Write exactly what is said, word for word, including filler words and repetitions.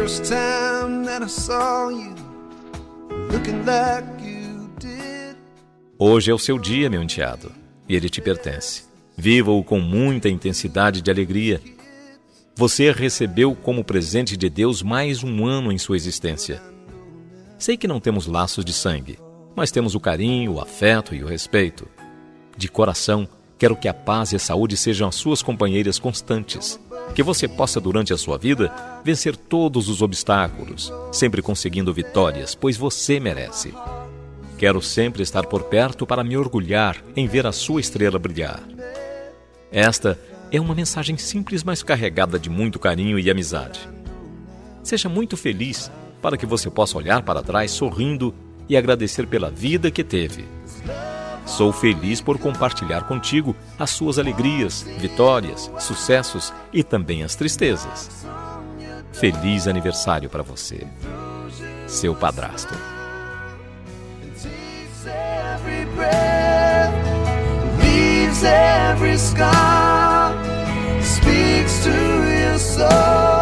first time that I saw you looking like you did. Hoje é o seu dia, meu enteado, e ele te pertence. Viva-o com muita intensidade de alegria. Você recebeu como presente de Deus mais um ano em sua existência. Sei que não temos laços de sangue, mas temos o carinho, o afeto e o respeito. De coração, quero que a paz e a saúde sejam as suas companheiras constantes. Que você possa, durante a sua vida, vencer todos os obstáculos, sempre conseguindo vitórias, pois você merece. Quero sempre estar por perto para me orgulhar em ver a sua estrela brilhar. Esta é uma mensagem simples, mas carregada de muito carinho e amizade. Seja muito feliz para que você possa olhar para trás sorrindo e agradecer pela vida que teve. Sou feliz por compartilhar contigo as suas alegrias, vitórias, sucessos e também as tristezas. Feliz aniversário para você, seu padrasto. Every scar speaks to your soul.